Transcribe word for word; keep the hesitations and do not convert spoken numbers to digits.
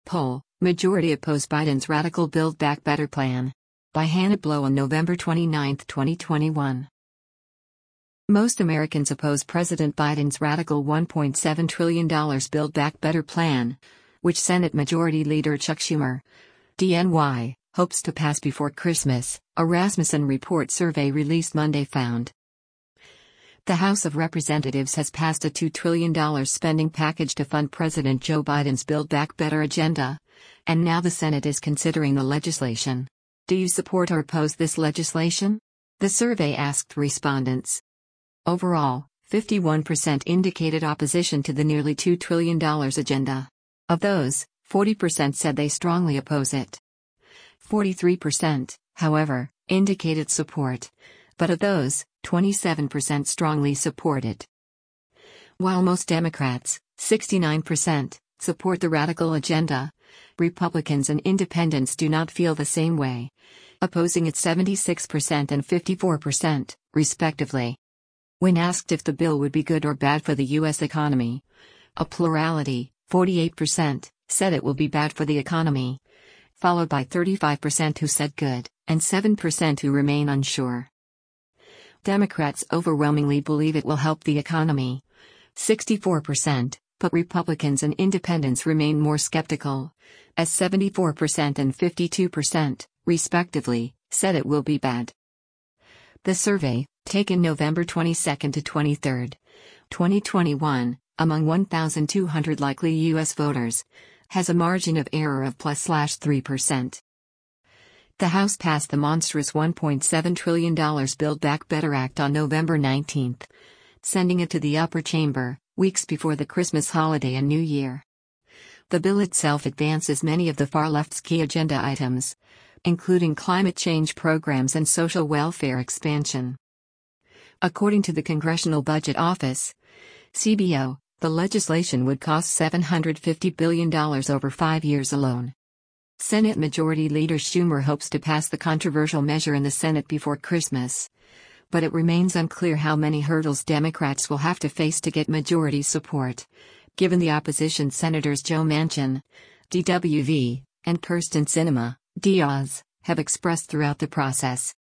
poll, majority oppose Biden's radical Build Back Better plan. By Hannah Blow on November twenty-ninth, twenty twenty-one. Most Americans oppose President Biden's radical one point seven trillion dollars Build Back Better plan, which Senate Majority Leader Chuck Schumer, D N Y, hopes to pass before Christmas, a Rasmussen Report survey released Monday found. The House of Representatives has passed a two trillion dollars spending package to fund President Joe Biden's Build Back Better agenda, and now the Senate is considering the legislation. Do you support or oppose this legislation? The survey asked respondents. Overall, fifty-one percent indicated opposition to the nearly two trillion dollars agenda. Of those, forty percent said they strongly oppose it. forty-three percent, however, indicated support, but of those, twenty-seven percent strongly support it. While most Democrats, sixty-nine percent, support the radical agenda, Republicans and independents do not feel the same way, opposing it seventy-six percent and fifty-four percent, respectively. When asked if the bill would be good or bad for the U S economy, a plurality, forty-eight percent, said it will be bad for the economy, followed by thirty-five percent who said good, and seven percent who remain unsure. Democrats overwhelmingly believe it will help the economy, sixty-four percent, but Republicans and independents remain more skeptical, as seventy-four percent and fifty-two percent, respectively, said it will be bad. The survey, taken November twenty-second to twenty-third, twenty twenty-one, among one thousand two hundred likely U S voters, has a margin of error of plus three percent. The House passed the monstrous one point seven trillion dollars Build Back Better Act on November nineteenth, sending it to the upper chamber, weeks before the Christmas holiday and New Year. The bill itself advances many of the far left's key agenda items, including climate change programs and social welfare expansion. According to the Congressional Budget Office, C B O, the legislation would cost seven hundred fifty billion dollars over five years alone. Senate Majority Leader Schumer hopes to pass the controversial measure in the Senate before Christmas, but it remains unclear how many hurdles Democrats will have to face to get majority support, given the opposition Senators Joe Manchin, D W V, and Kyrsten Sinema, Diaz, have expressed throughout the process.